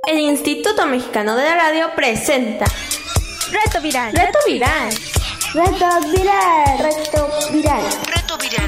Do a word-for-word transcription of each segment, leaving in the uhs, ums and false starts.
El Instituto Mexicano de la Radio presenta Reto Viral. Reto Viral. Reto Viral. Reto Viral. Reto Viral.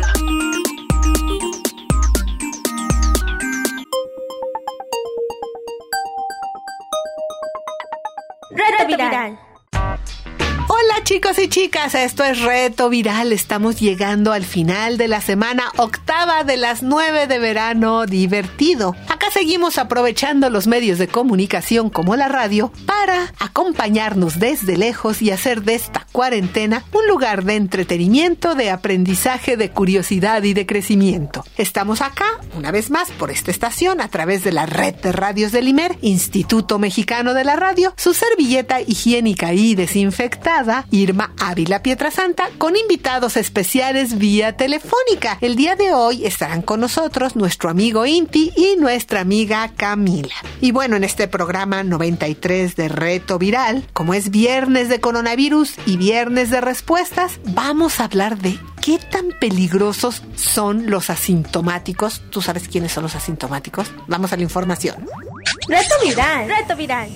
Reto Viral. Hola chicos y chicas, esto es Reto Viral. Estamos llegando al final de la semana octava de las nueve de verano divertido. Acá seguimos aprovechando los medios de comunicación como la radio para acompañarnos desde lejos y hacer de esta cuarentena un lugar de entretenimiento, de aprendizaje, de curiosidad y de crecimiento. Estamos acá, una vez más, por esta estación, a través de la red de radios del I M E R, Instituto Mexicano de la Radio, su servilleta higiénica y desinfectada, Irma Ávila Pietrasanta, con invitados especiales vía telefónica. El día de hoy estarán con nosotros nuestro amigo Inti y nuestra amiga Camila. Y bueno, en este programa noventa y tres de Reto Viral, como es viernes de coronavirus y viernes de respuestas, vamos a hablar de qué tan peligrosos son los asintomáticos. ¿Tú sabes quiénes son los asintomáticos? Vamos a la información. Reto Viral. Reto Viral.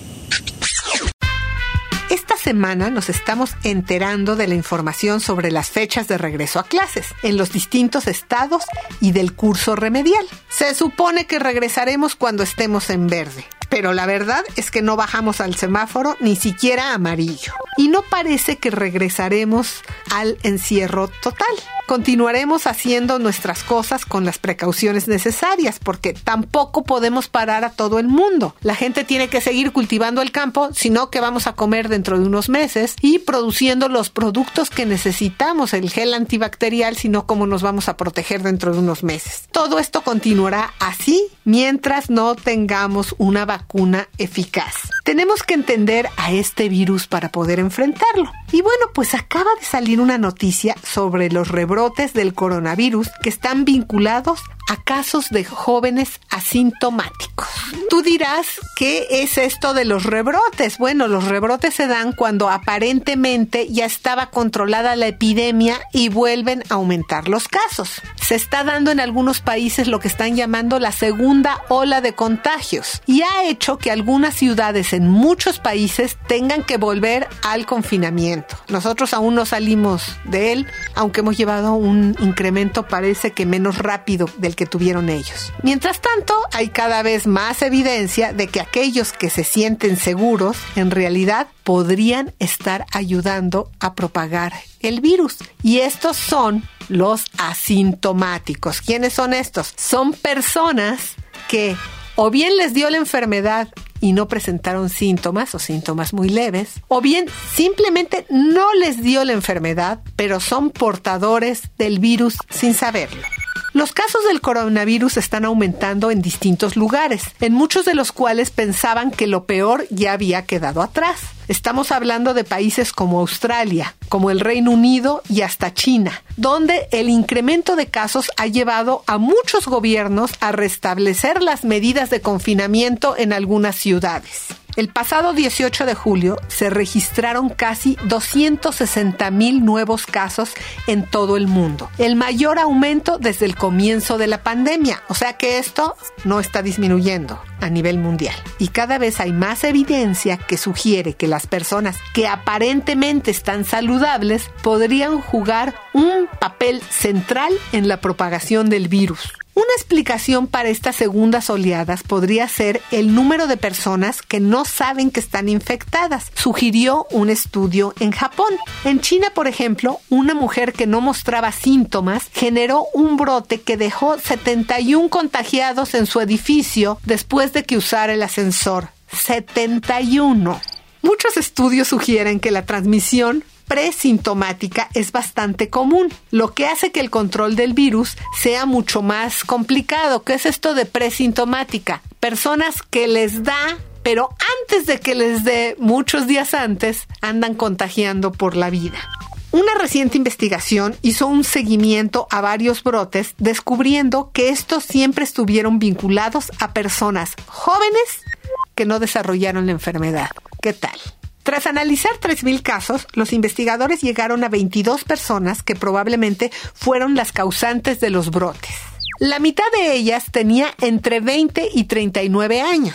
Esta semana nos estamos enterando de la información sobre las fechas de regreso a clases en los distintos estados y del curso remedial. Se supone que regresaremos cuando estemos en verde, pero la verdad es que no bajamos al semáforo ni siquiera amarillo. Y no parece que regresaremos al encierro total. Continuaremos haciendo nuestras cosas con las precauciones necesarias, porque tampoco podemos parar a todo el mundo. La gente tiene que seguir cultivando el campo, sino que vamos a comer dentro de unos meses y produciendo los productos que necesitamos, el gel antibacterial, sino cómo nos vamos a proteger dentro de unos meses. Todo esto continuará así mientras no tengamos una vacuna eficaz. Tenemos que entender a este virus para poder enfrentarlo. Y bueno, pues acaba de salir una noticia sobre los rebrotes del coronavirus que están vinculados a casos de jóvenes asintomáticos. Tú dirás, ¿qué es esto de los rebrotes? Bueno, los rebrotes se dan cuando aparentemente ya estaba controlada la epidemia y vuelven a aumentar los casos. Se está dando en algunos países lo que están llamando la segunda ola de contagios y ha hecho que algunas ciudades en muchos países tengan que volver al confinamiento. Nosotros aún no salimos de él, aunque hemos llevado un incremento, parece que menos rápido del que tuvieron ellos. Mientras tanto, hay cada vez más evidencia de que aquellos que se sienten seguros, en realidad podrían estar ayudando a propagar el virus. Y estos son los asintomáticos. ¿Quiénes son estos? Son personas que o bien les dio la enfermedad y no presentaron síntomas o síntomas muy leves, o bien simplemente no les dio la enfermedad, pero son portadores del virus sin saberlo. Los casos del coronavirus están aumentando en distintos lugares, en muchos de los cuales pensaban que lo peor ya había quedado atrás. Estamos hablando de países como Australia, como el Reino Unido y hasta China, donde el incremento de casos ha llevado a muchos gobiernos a restablecer las medidas de confinamiento en algunas ciudades. El pasado dieciocho de julio se registraron casi doscientos sesenta mil nuevos casos en todo el mundo, el mayor aumento desde el comienzo de la pandemia, o sea que esto no está disminuyendo a nivel mundial. Y cada vez hay más evidencia que sugiere que las personas que aparentemente están saludables podrían jugar un papel central en la propagación del virus. Una explicación para estas segundas oleadas podría ser el número de personas que no saben que están infectadas, sugirió un estudio en Japón. En China, por ejemplo, una mujer que no mostraba síntomas generó un brote que dejó setenta y uno contagiados en su edificio después de que usara el ascensor. setenta y uno. Muchos estudios sugieren que la transmisión presintomática es bastante común, lo que hace que el control del virus sea mucho más complicado. ¿Qué es esto de presintomática? Personas que les da, pero antes de que les dé, muchos días antes, andan contagiando por la vida. Una reciente investigación hizo un seguimiento a varios brotes, descubriendo que estos siempre estuvieron vinculados a personas jóvenes que no desarrollaron la enfermedad. ¿Qué tal? Tras analizar tres mil casos, los investigadores llegaron a veintidós personas que probablemente fueron las causantes de los brotes. La mitad de ellas tenía entre veinte y treinta y nueve años.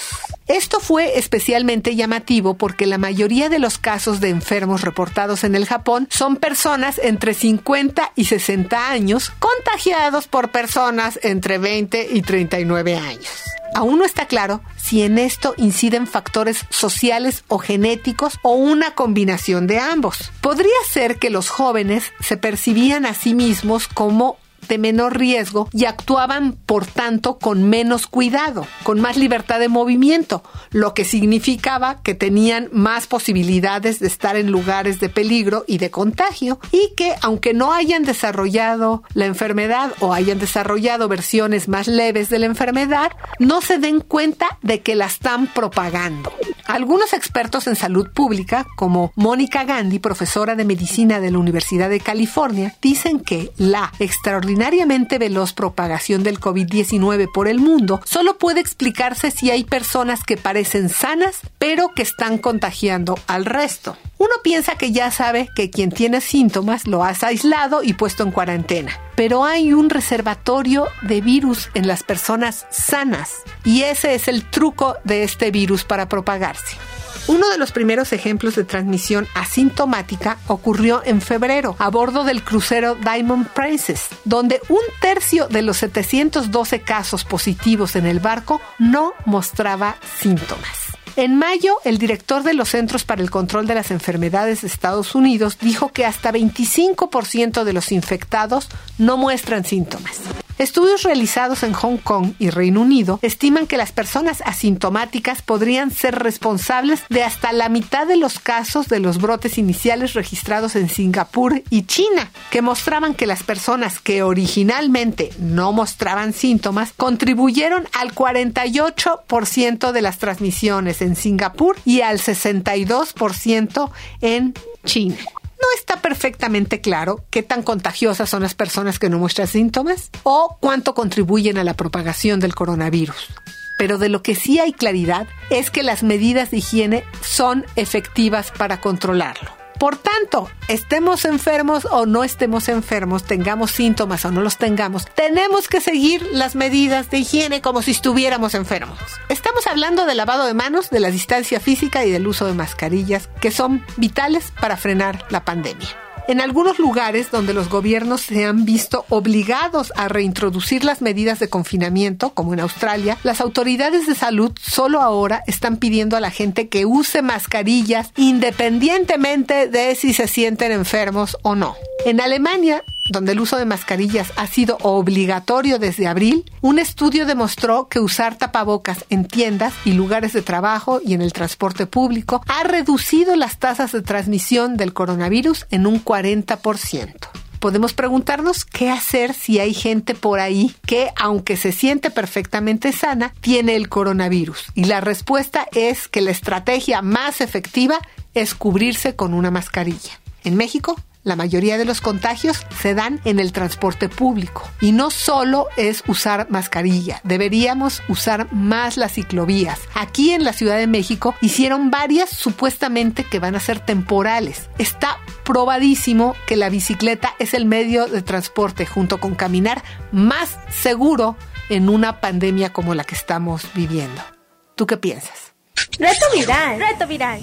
Esto fue especialmente llamativo porque la mayoría de los casos de enfermos reportados en el Japón son personas entre cincuenta y sesenta años contagiados por personas entre veinte y treinta y nueve años. Aún no está claro si en esto inciden factores sociales o genéticos o una combinación de ambos. Podría ser que los jóvenes se percibían a sí mismos como de menor riesgo y actuaban, por tanto, con menos cuidado, con más libertad de movimiento, lo que significaba que tenían más posibilidades de estar en lugares de peligro y de contagio, y que, aunque no hayan desarrollado la enfermedad o hayan desarrollado versiones más leves de la enfermedad, no se den cuenta de que la están propagando. Algunos expertos en salud pública, como Mónica Gandhi, profesora de medicina de la Universidad de California, dicen que la extraordinariamente veloz propagación del covid diecinueve por el mundo solo puede explicarse si hay personas que parecen sanas, pero que están contagiando al resto. Uno piensa que ya sabe que quien tiene síntomas lo has aislado y puesto en cuarentena. Pero hay un reservatorio de virus en las personas sanas, y ese es el truco de este virus para propagarse. Uno de los primeros ejemplos de transmisión asintomática ocurrió en febrero a bordo del crucero Diamond Princess, donde un tercio de los setecientos doce casos positivos en el barco no mostraba síntomas. En mayo, el director de los Centros para el Control de las Enfermedades de Estados Unidos dijo que hasta veinticinco por ciento de los infectados no muestran síntomas. Estudios realizados en Hong Kong y Reino Unido estiman que las personas asintomáticas podrían ser responsables de hasta la mitad de los casos de los brotes iniciales registrados en Singapur y China, que mostraban que las personas que originalmente no mostraban síntomas contribuyeron al cuarenta y ocho por ciento de las transmisiones en Singapur y al sesenta y dos por ciento en China. No está perfectamente claro qué tan contagiosas son las personas que no muestran síntomas o cuánto contribuyen a la propagación del coronavirus. Pero de lo que sí hay claridad es que las medidas de higiene son efectivas para controlarlo. Por tanto, estemos enfermos o no estemos enfermos, tengamos síntomas o no los tengamos, tenemos que seguir las medidas de higiene como si estuviéramos enfermos. Estamos hablando del lavado de manos, de la distancia física y del uso de mascarillas, que son vitales para frenar la pandemia. En algunos lugares donde los gobiernos se han visto obligados a reintroducir las medidas de confinamiento, como en Australia, las autoridades de salud solo ahora están pidiendo a la gente que use mascarillas independientemente de si se sienten enfermos o no. En Alemania, donde el uso de mascarillas ha sido obligatorio desde abril, un estudio demostró que usar tapabocas en tiendas y lugares de trabajo y en el transporte público ha reducido las tasas de transmisión del coronavirus en un cuarenta por ciento. Podemos preguntarnos qué hacer si hay gente por ahí que, aunque se siente perfectamente sana, tiene el coronavirus. Y la respuesta es que la estrategia más efectiva es cubrirse con una mascarilla. En México, la mayoría de los contagios se dan en el transporte público. Y no solo es usar mascarilla, deberíamos usar más las ciclovías. Aquí en la Ciudad de México hicieron varias supuestamente que van a ser temporales. Está probadísimo que la bicicleta es el medio de transporte junto con caminar más seguro en una pandemia como la que estamos viviendo. ¿Tú qué piensas? Reto viral, reto viral.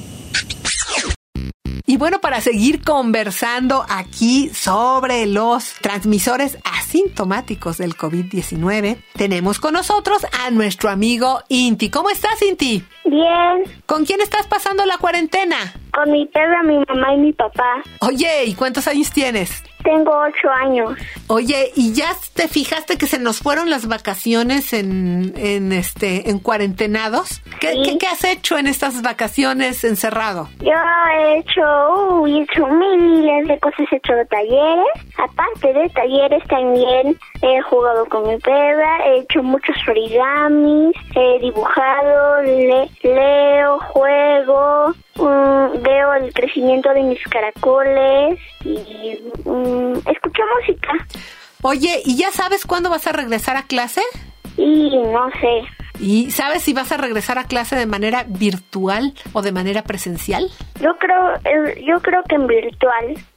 Y bueno, para seguir conversando aquí sobre los transmisores asintomáticos del covid diecinueve, tenemos con nosotros a nuestro amigo Inti. ¿Cómo estás, Inti? Bien. ¿Con quién estás pasando la cuarentena? Con mi perra, mi mamá y mi papá. Oye, ¿y cuántos años tienes? Tengo ocho años. Oye, ¿y ya te fijaste que se nos fueron las vacaciones en, en este, en cuarentenados? ¿Qué, Sí. ¿qué, qué has hecho en estas vacaciones encerrado? Yo he hecho, uy, he hecho miles de cosas, he hecho talleres. Aparte de talleres también he jugado con mi perra, he hecho muchos origamis, he dibujado, le, leo, juego, um, veo el crecimiento de mis caracoles y um, escucho música. Oye, ¿y ya sabes cuándo vas a regresar a clase? Y no sé. ¿Y sabes si vas a regresar a clase de manera virtual o de manera presencial? Yo creo, eh, yo creo que en virtual.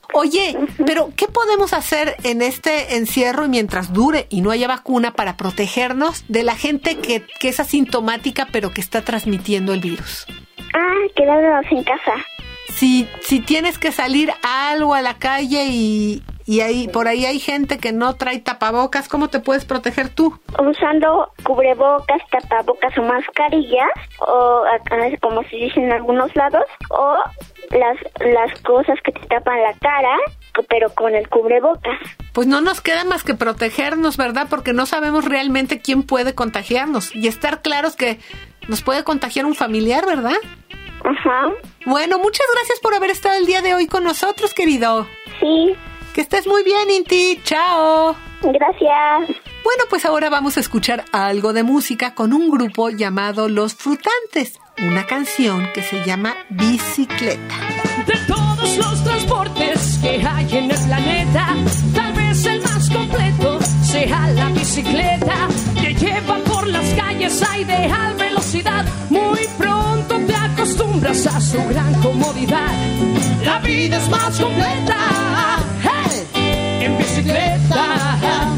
Oye, pero ¿qué podemos hacer en este encierro y mientras dure y no haya vacuna para protegernos de la gente que, que es asintomática pero que está transmitiendo el virus? Ah, quedarnos en casa. Si, si tienes que salir a algo a la calle y, y ahí por ahí hay gente que no trae tapabocas, ¿cómo te puedes proteger tú? Usando cubrebocas, tapabocas o mascarillas, o como se dice en algunos lados, o las, las cosas que te tapan la cara, pero con el cubrebocas. Pues no nos queda más que protegernos, ¿verdad? Porque no sabemos realmente quién puede contagiarnos. Y estar claros que nos puede contagiar un familiar, ¿verdad? Ajá. Bueno, muchas gracias por haber estado el día de hoy con nosotros, querido. Sí. Que estés muy bien, Inti. Chao. Gracias. Bueno, pues ahora vamos a escuchar algo de música con un grupo llamado Los Frutantes. Una canción que se llama Bicicleta. De todos los transportes que hay en el planeta, tal vez el más completo sea la bicicleta. Te lleva por las calles a ideal velocidad. Muy pronto te acostumbras a su gran comodidad. La vida es más completa, hey, en bicicleta.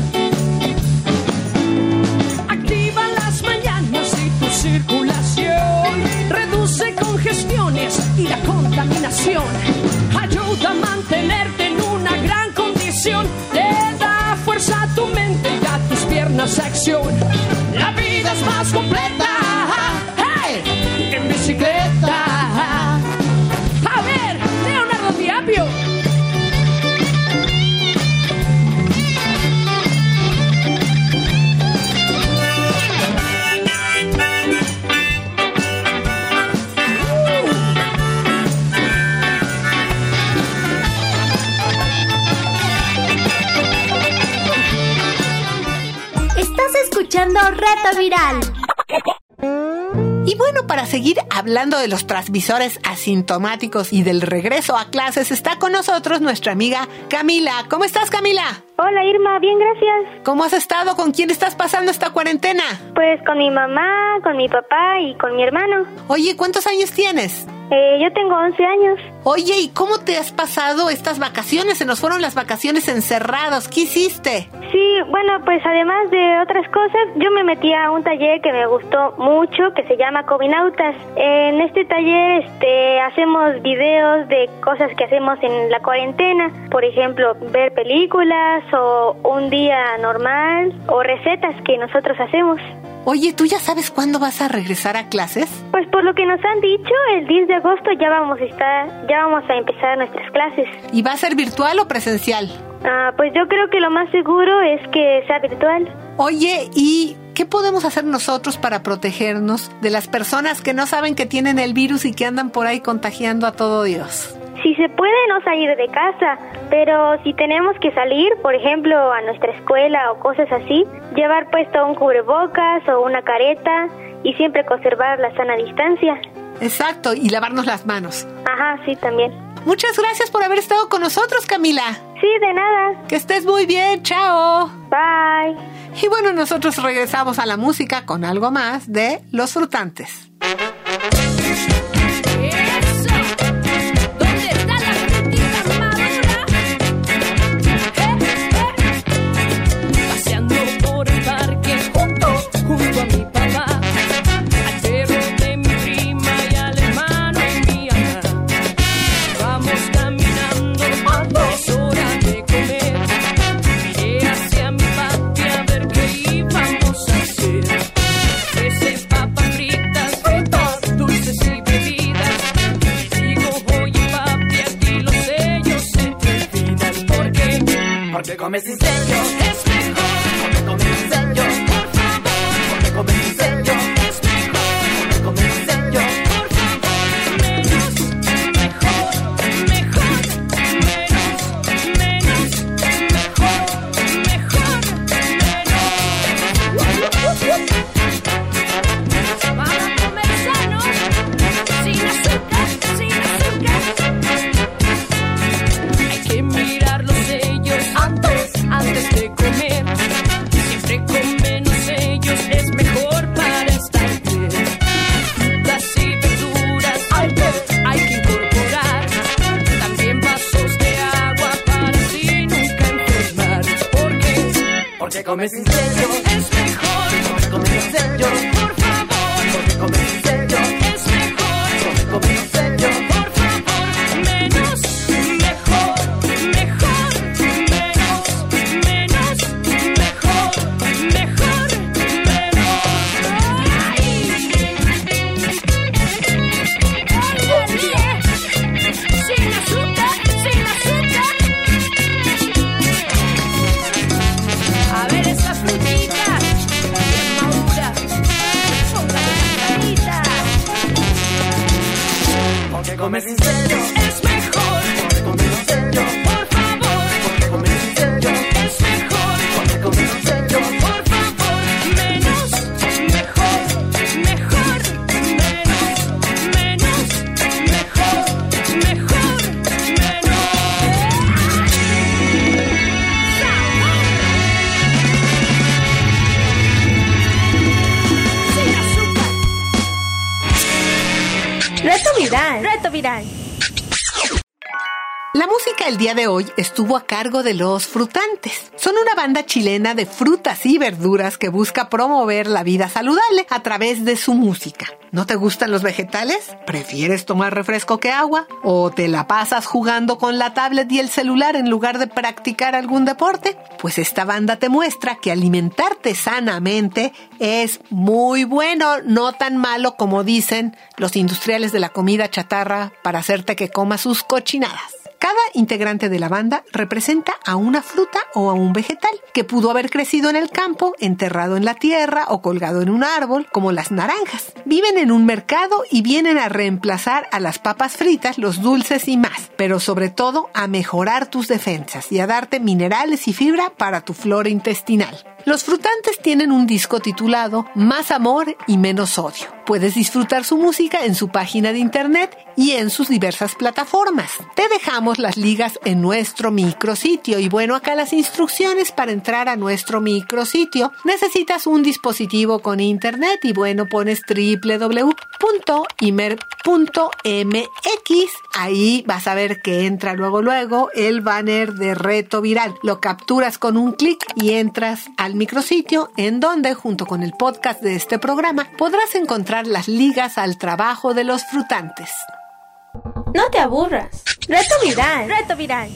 Activa las mañanas y tu circulación, reduce congestiones y la contaminación, ayuda a mantenerte en una gran condición, te da fuerza a tu mente y a tus piernas acción. La vida es más completa, hey, en bicicleta. A ver, Leonardo Diablo. Escuchando Reto Viral. Y bueno, para seguir hablando de los transmisores asintomáticos y del regreso a clases, está con nosotros nuestra amiga Camila. ¿Cómo estás, Camila? Hola, Irma, bien, gracias. ¿Cómo has estado? ¿Con quién estás pasando esta cuarentena? Pues con mi mamá, con mi papá y con mi hermano. Oye, ¿cuántos años tienes? Eh, yo tengo once años. Oye, ¿y cómo te has pasado estas vacaciones? Se nos fueron las vacaciones encerrados. ¿Qué hiciste? Sí, bueno, pues además de otras cosas, yo me metí a un taller que me gustó mucho, que se llama Cobinautas. En este taller este, hacemos videos de cosas que hacemos en la cuarentena. Por ejemplo, ver películas o un día normal o recetas que nosotros hacemos. Oye, ¿tú ya sabes cuándo vas a regresar a clases? Pues por lo que nos han dicho, el diez de agosto ya vamos a estar, ya vamos a empezar nuestras clases. ¿Y va a ser virtual o presencial? Ah, pues yo creo que lo más seguro es que sea virtual. Oye, ¿y qué podemos hacer nosotros para protegernos de las personas que no saben que tienen el virus y que andan por ahí contagiando a todo Dios? Si se puede, no salir de casa, pero si tenemos que salir, por ejemplo, a nuestra escuela o cosas así, llevar puesto un cubrebocas o una careta y siempre conservar la sana distancia. Exacto, y lavarnos las manos. Ajá, sí, también. Muchas gracias por haber estado con nosotros, Camila. Sí, de nada. Que estés muy bien, chao. Bye. Y bueno, nosotros regresamos a la música con algo más de Los Frutantes. Porque comer sin sello es mejor. Porque comer sin sello, por favor. Porque comer sin sello es mejor. Porque comer sin sello, por favor. Menos, mejor, mejor. Menos, menos, mejor, mejor, menos. Para comer sano, sin azúcar, sin azúcar. Hay que mirar los sellos antes, antes de comer. comes en serio es mejor. Porque comes en serio, por favor. Porque comes en serio es mejor. Porque comes en serio, por favor. Menos, mejor, mejor. Menos, menos, mejor, mejor, menos. ¡Ay! Sin azúcar, sin azúcar. A ver esas frutitas, bien maduras, póngale las caritas. Porque comes en serio es mejor. Porque comes en serio, por favor. Porque comes en serio es mejor. Porque comes en serio, por favor. Menos, mejor, mejor. Menos, menos, mejor, mejor, menos. Sin azúcar. Reto viral. Reto viral. La música el día de hoy estuvo a cargo de Los Frutantes. Son una banda chilena de frutas y verduras que busca promover la vida saludable a través de su música. ¿No te gustan los vegetales? ¿Prefieres tomar refresco que agua? ¿O te la pasas jugando con la tablet y el celular en lugar de practicar algún deporte? Pues esta banda te muestra que alimentarte sanamente es muy bueno, no tan malo como dicen los industriales de la comida chatarra para hacerte que comas sus cochinadas. Cada integrante de la banda representa a una fruta o a un vegetal que pudo haber crecido en el campo, enterrado en la tierra o colgado en un árbol, como las naranjas. Viven en un mercado y vienen a reemplazar a las papas fritas, los dulces y más, pero sobre todo a mejorar tus defensas y a darte minerales y fibra para tu flora intestinal. Los Frutantes tienen un disco titulado Más amor y menos odio. Puedes disfrutar su música en su página de internet y en sus diversas plataformas. Te dejamos las ligas en nuestro micrositio y bueno, acá las instrucciones para entrar a nuestro micrositio. Necesitas un dispositivo con internet y bueno, pones doble u doble u doble u punto imer punto m x. Ahí vas a ver que entra luego luego el banner de Reto Viral. Lo capturas con un clic y entras al micrositio en donde junto con el podcast de este programa podrás encontrar las ligas al trabajo de Los Frutantes. No te aburras. Reto viral. Reto viral.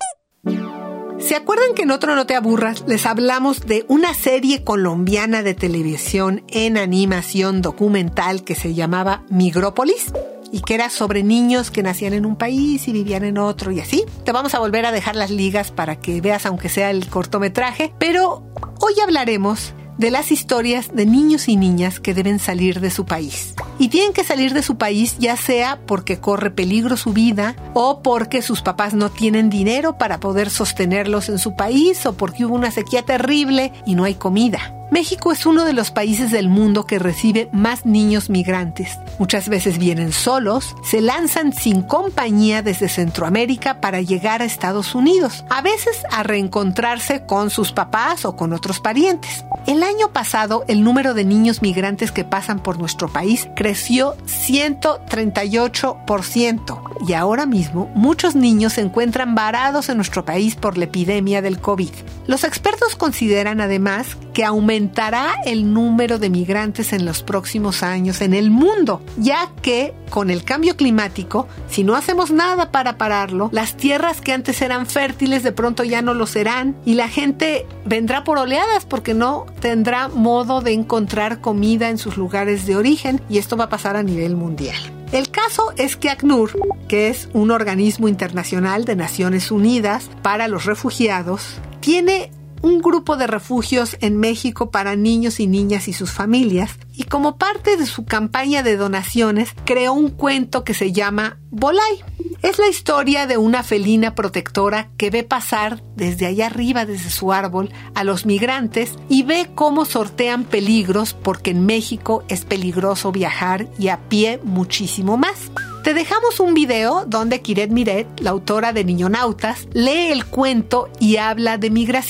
¿Se acuerdan que en otro No te aburras les hablamos de una serie colombiana de televisión en animación documental que se llamaba Migrópolis? Y que era sobre niños que nacían en un país y vivían en otro y así. Te vamos a volver a dejar las ligas para que veas aunque sea el cortometraje, pero hoy hablaremos de las historias de niños y niñas que deben salir de su país. Y tienen que salir de su país ya sea porque corre peligro su vida o porque sus papás no tienen dinero para poder sostenerlos en su país o porque hubo una sequía terrible y no hay comida. México es uno de los países del mundo que recibe más niños migrantes. Muchas veces vienen solos, se lanzan sin compañía desde Centroamérica para llegar a Estados Unidos, a veces a reencontrarse con sus papás o con otros parientes. El año pasado, el número de niños migrantes que pasan por nuestro país creció ciento treinta y ocho por ciento y ahora mismo muchos niños se encuentran varados en nuestro país por la epidemia del COVID. Los expertos consideran además que aumentará el número de migrantes en los próximos años en el mundo, ya que con el cambio climático, si no hacemos nada para pararlo, las tierras que antes eran fértiles de pronto ya no lo serán y la gente vendrá por oleadas porque no tendrá modo de encontrar comida en sus lugares de origen y esto va a pasar a nivel mundial. El caso es que ACNUR, que es un organismo internacional de Naciones Unidas para los refugiados, tiene un grupo de refugios en México para niños y niñas y sus familias, y como parte de su campaña de donaciones creó un cuento que se llama Bolay. Es la historia de una felina protectora que ve pasar desde allá arriba, desde su árbol, a los migrantes y ve cómo sortean peligros porque en México es peligroso viajar y a pie muchísimo más. Te dejamos un video donde Kiret Miret, la autora de Niñonautas, lee el cuento y habla de migración.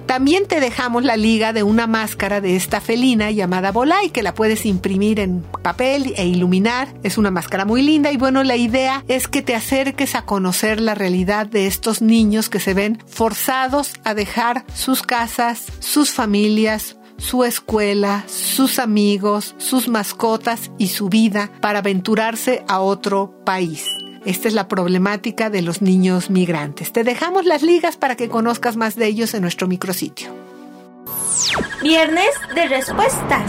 También te dejamos la liga de una máscara de esta felina llamada Volay, que la puedes imprimir en papel e iluminar. Es una máscara muy linda y bueno, la idea es que te acerques a conocer la realidad de estos niños que se ven forzados a dejar sus casas, sus familias, su escuela, sus amigos, sus mascotas y su vida para aventurarse a otro país. Esta es la problemática de los niños migrantes. Te dejamos las ligas para que conozcas más de ellos en nuestro micrositio. Viernes de respuestas.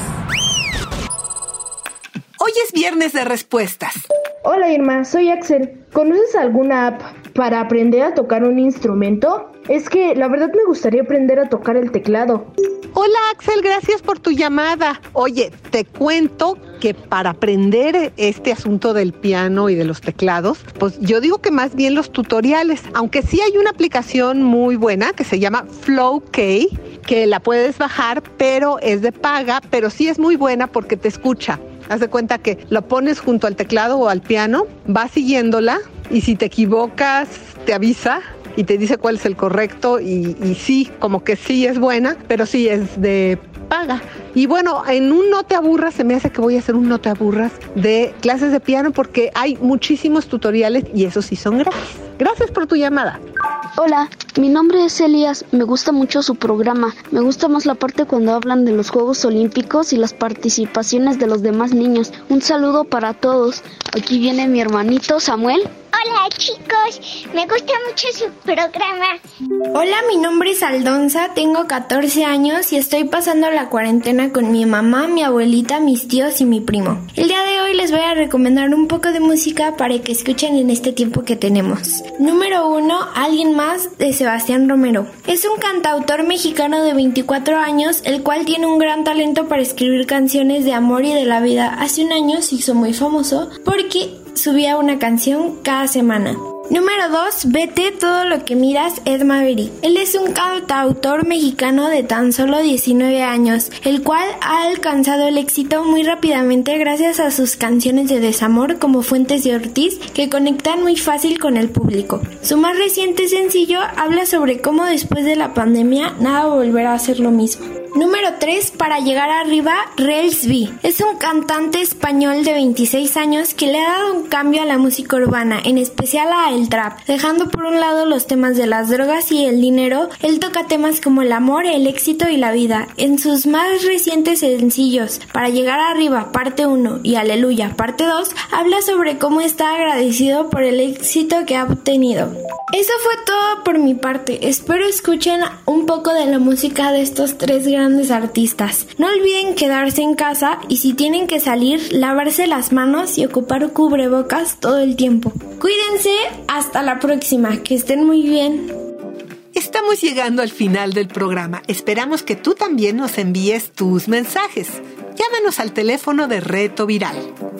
Hoy es viernes de respuestas. Hola Irma, soy Axel. ¿Conoces alguna app para aprender a tocar un instrumento? Es que la verdad me gustaría aprender a tocar el teclado. Hola Axel, gracias por tu llamada. Oye, te cuento que para aprender este asunto del piano y de los teclados, pues yo digo que más bien los tutoriales, aunque sí hay una aplicación muy buena que se llama Flowkey, que la puedes bajar, pero es de paga, pero sí es muy buena porque te escucha. Haz de cuenta que lo pones junto al teclado o al piano, vas siguiéndola y si te equivocas te avisa y te dice cuál es el correcto y, y sí, como que sí es buena, pero sí es de paga. Y bueno, en un No Te Aburras, se me hace que voy a hacer un No Te Aburras de clases de piano porque hay muchísimos tutoriales y esos sí son gratis. Gracias por tu llamada. Hola, mi nombre es Elías, me gusta mucho su programa. Me gusta más la parte cuando hablan de los Juegos Olímpicos y las participaciones de los demás niños. Un saludo para todos. Aquí viene mi hermanito Samuel. Hola chicos, me gusta mucho su programa. Hola, mi nombre es Aldonza, tengo catorce años y estoy pasando la cuarentena con mi mamá, mi abuelita, mis tíos y mi primo. El día de hoy les voy a recomendar un poco de música para que escuchen en este tiempo que tenemos. Número uno, Alguien Más, de Sebastián Romero. Es un cantautor mexicano de veinticuatro años, el cual tiene un gran talento para escribir canciones de amor y de la vida. Hace un año se hizo muy famoso porque subía una canción cada semana. Número dos, Vete, todo lo que miras, Ed Maverick. Él es un cantautor mexicano de tan solo diecinueve años, el cual ha alcanzado el éxito muy rápidamente gracias a sus canciones de desamor como Fuentes de Ortiz, que conectan muy fácil con el público. Su más reciente sencillo habla sobre cómo después de la pandemia nada volverá a ser lo mismo. Número tres, Para llegar arriba, Rels B. Es un cantante español de veintiséis años que le ha dado un cambio a la música urbana, en especial a el trap. Dejando por un lado los temas de las drogas y el dinero, él toca temas como el amor, el éxito y la vida. En sus más recientes sencillos, Para llegar arriba, parte uno y Aleluya, parte dos, habla sobre cómo está agradecido por el éxito que ha obtenido. Eso fue todo por mi parte. Espero escuchen un poco de la música de estos tres grandes artistas. No olviden quedarse en casa y si tienen que salir, lavarse las manos y ocupar cubrebocas todo el tiempo. Cuídense, hasta la próxima, que estén muy bien. Estamos llegando al final del programa. Esperamos que tú también nos envíes tus mensajes. Llámanos al teléfono de Reto Viral.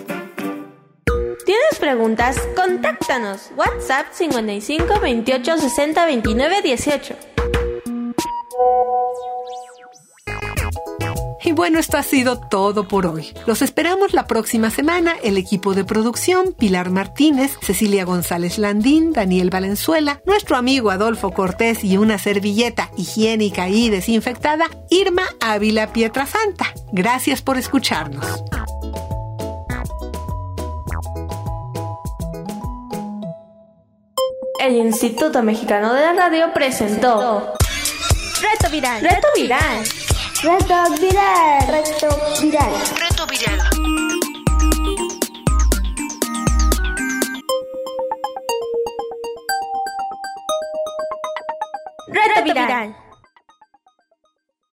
¿Tienes preguntas? Contáctanos. WhatsApp cincuenta y cinco, veintiocho, sesenta, veintinueve, dieciocho. Y bueno, esto ha sido todo por hoy. Los esperamos la próxima semana. El equipo de producción, Pilar Martínez, Cecilia González Landín, Daniel Valenzuela, nuestro amigo Adolfo Cortés y una servilleta higiénica y desinfectada, Irma Ávila Pietrasanta. Gracias por escucharnos. El Instituto Mexicano de la Radio presentó Reto Viral. Reto Viral. Reto viral. Reto viral. Reto viral.